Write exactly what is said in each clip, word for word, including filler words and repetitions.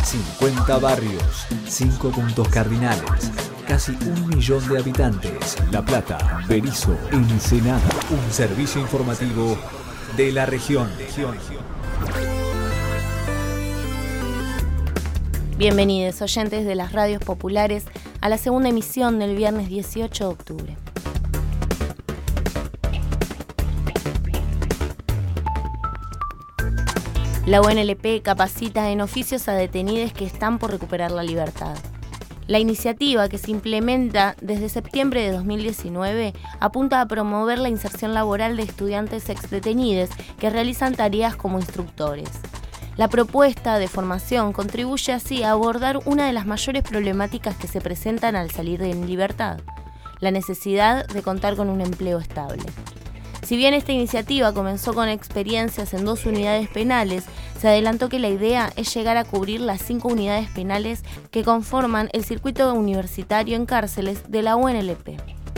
cincuenta barrios, cinco puntos cardinales, casi un millón de habitantes. La Plata, Berisso, Ensenada. Un servicio informativo de la región. Bienvenidos, oyentes de las radios populares, a la segunda emisión del viernes dieciocho de octubre. La U N L P capacita en oficios a detenidos que están por recuperar la libertad. La iniciativa, que se implementa desde septiembre de dos mil diecinueve, apunta a promover la inserción laboral de estudiantes exdetenidos que realizan tareas como instructores. La propuesta de formación contribuye así a abordar una de las mayores problemáticas que se presentan al salir en libertad: la necesidad de contar con un empleo estable. Si bien esta iniciativa comenzó con experiencias en dos unidades penales, se adelantó que la idea es llegar a cubrir las cinco unidades penales que conforman el circuito universitario en cárceles de la U N L P.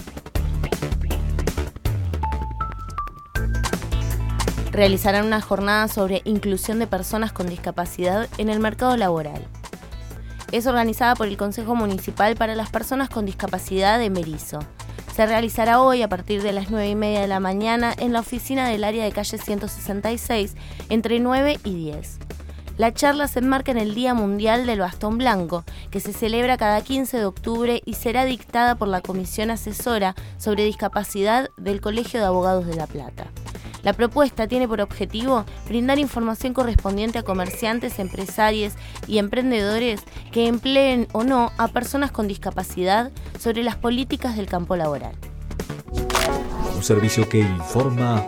Realizarán una jornada sobre inclusión de personas con discapacidad en el mercado laboral. Es organizada por el Consejo Municipal para las Personas con Discapacidad de Berisso. Se realizará hoy a partir de las nueve y media de la mañana en la oficina del área de calle ciento sesenta y seis, entre nueve y diez. La charla se enmarca en el Día Mundial del Bastón Blanco, que se celebra cada quince de octubre y será dictada por la Comisión Asesora sobre Discapacidad del Colegio de Abogados de La Plata. La propuesta tiene por objetivo brindar información correspondiente a comerciantes, empresarios y emprendedores que empleen o no a personas con discapacidad sobre las políticas del campo laboral. Un servicio que informa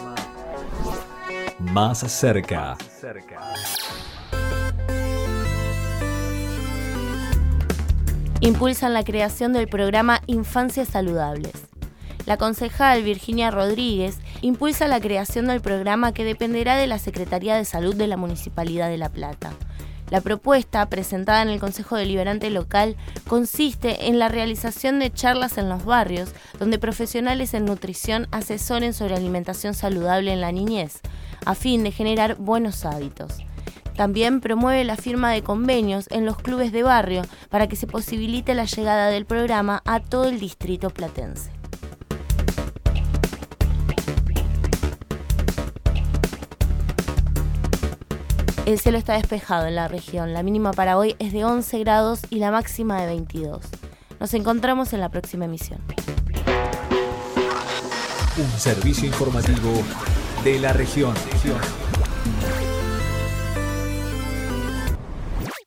más cerca. Impulsan la creación del programa Infancias Saludables. La concejal Virginia Rodríguez impulsa la creación del programa que dependerá de la Secretaría de Salud de la Municipalidad de La Plata. La propuesta, presentada en el Consejo Deliberante local, consiste en la realización de charlas en los barrios, donde profesionales en nutrición asesoren sobre alimentación saludable en la niñez, a fin de generar buenos hábitos. También promueve la firma de convenios en los clubes de barrio para que se posibilite la llegada del programa a todo el distrito platense. El cielo está despejado en la región. La mínima para hoy es de once grados y la máxima de veintidós. Nos encontramos en la próxima emisión. Un servicio informativo de la región.